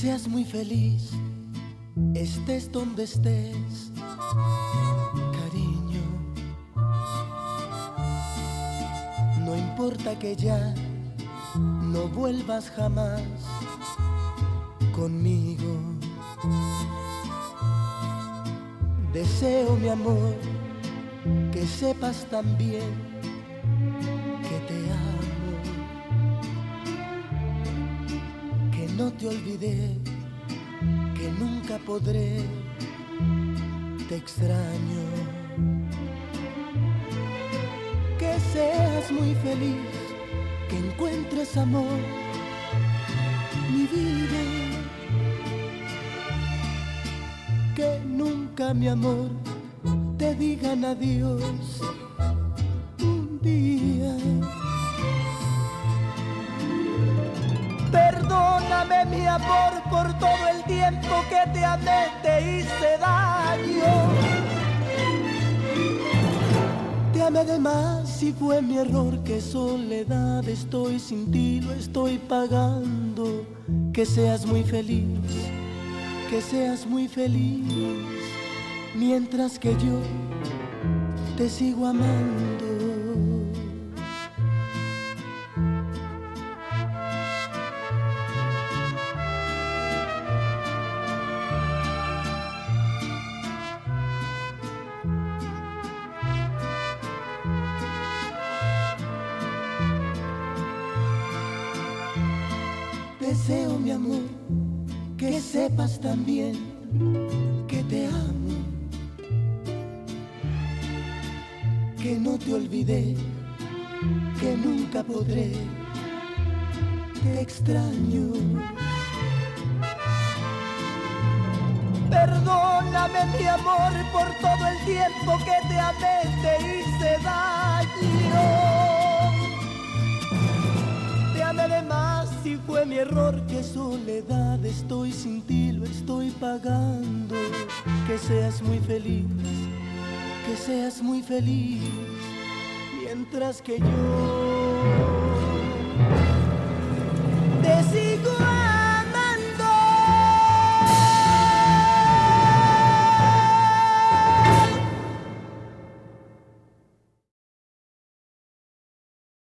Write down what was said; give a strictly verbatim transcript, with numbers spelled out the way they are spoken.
seas muy feliz, estés donde estés, cariño. No importa que ya no vuelvas jamás conmigo. Deseo, mi amor, que sepas también que te amo, que no te olvidé, que nunca podré, te extraño. Que seas muy feliz, que encuentres amor, mi vida. Que nunca, mi amor, te digan adiós un día. Perdóname, mi amor, por todo el tiempo que te amé, te hice daño. Te amé de más y fue mi error, que soledad estoy sin ti, lo estoy pagando. Que seas muy feliz, que seas muy feliz, mientras que yo te sigo amando. Deseo, mi amor, que sepas también que te amo, que no te olvidé, que nunca podré, te extraño. Perdóname, mi amor, por todo el tiempo que te amé, te hice daño. Te amé de más y fue mi error, que soledad estoy sin ti, lo estoy pagando. Que seas muy feliz, que seas muy feliz, mientras que yo